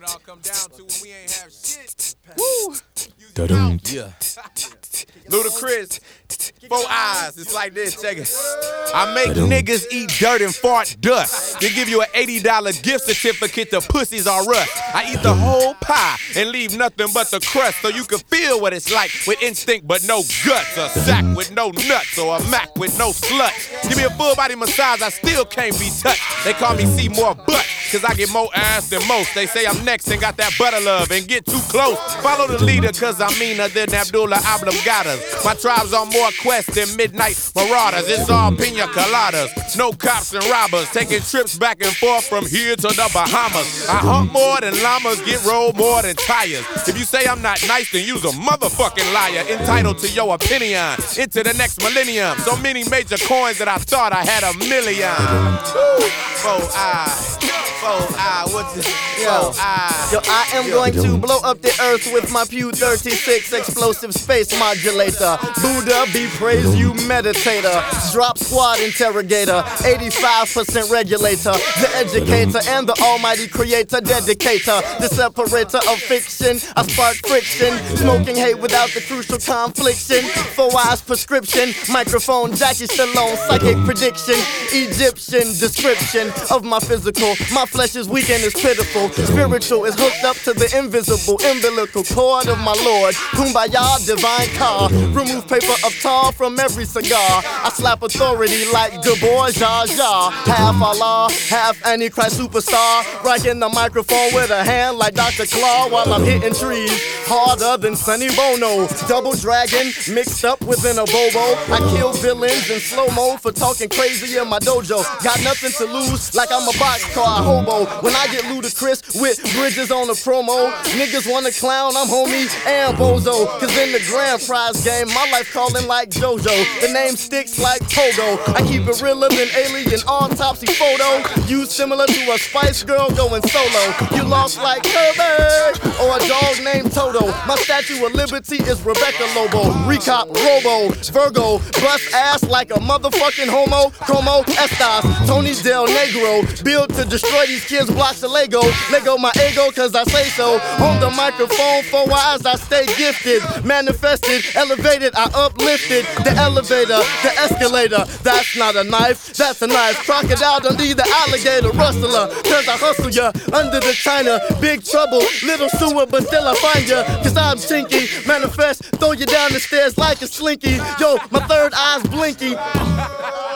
all come down to when we ain't have shit. Woo. Yeah. Ludacris, 4 eyes, it's like this, check it. I make niggas eat dirt and fart dust. They give you an $80 gift certificate to Pussies R Us. I eat the whole pie and leave nothing but the crust so you can feel what it's like with instinct but no guts. A sack with no nuts or a Mac with no sluts. Give me a full body massage, I still can't be touched. They call me Seymour Butt, cause I get more ass than most. They say I'm next and got that butter love and get too close. Follow the leader cause I'm meaner than Abdullah Oblongatas. My tribe's on more quests than midnight marauders. It's all pina coladas, no cops and robbers. Taking trips back and forth from here to the Bahamas. I hump more than llamas, get rolled more than tires. If you say I'm not nice, then you's a motherfucking liar. Entitled to your opinion, into the next millennium. So many major coins that I thought I had a million. 4 eyes. 4 eyes, what's this? 4 eyes. Yo, I am going to blow up the earth with my Pew 36 explosive space modulator. Buddha be praised, you meditator. Drop squad interrogator, 85% regulator. The educator and the almighty creator, dedicator. The separator of fiction, I spark friction. Smoking hate without the crucial confliction. 4 eyes prescription, microphone, Jackie Stallone, psychic prediction. Egyptian description of my physical. My flesh is weak and is pitiful. Spiritual is hooked up to the invisible umbilical cord of my Lord. Kumbaya, divine car. Remove paper of tar from every cigar. I slap authority like Du Bois, Jar Jar. Half Allah, half Antichrist superstar. Rocking the microphone with a hand like Dr. Claw while I'm hitting trees. Harder than Sonny Bono. Double dragon mixed up within a bobo. I kill villains in slow-mo for talking crazy in my dojo. Got nothing to lose like I'm a boxcar hobo. When I get ludicrous with bridges on the promo, niggas wanna clown, I'm homie and bozo. Cause in the grand prize game, my life calling like JoJo. The name sticks like Pogo. I keep it realer than alien autopsy photo. You similar to a Spice Girl going solo. You lost like Kirby or a dog named Toto. My Statue of Liberty is Rebecca Lobo. Recop, Robo, Virgo, bust ass like a motherfucking homo. Como Estas, Tony Del Negro. Build to destroy these kids, blocks of Lego. Lego my ego cause I say so. On the microphone, 4 eyes, I stay gifted. Manifested, elevated, I uplifted. The elevator, the escalator. That's not a knife, that's a knife. Crocodile don't need the alligator rustler. Cause I hustle ya under the China. Big trouble, little sewer, but still I find ya. Cause I'm chinky, manifest, throw you down the stairs like a slinky. Yo, my third eye's blinky.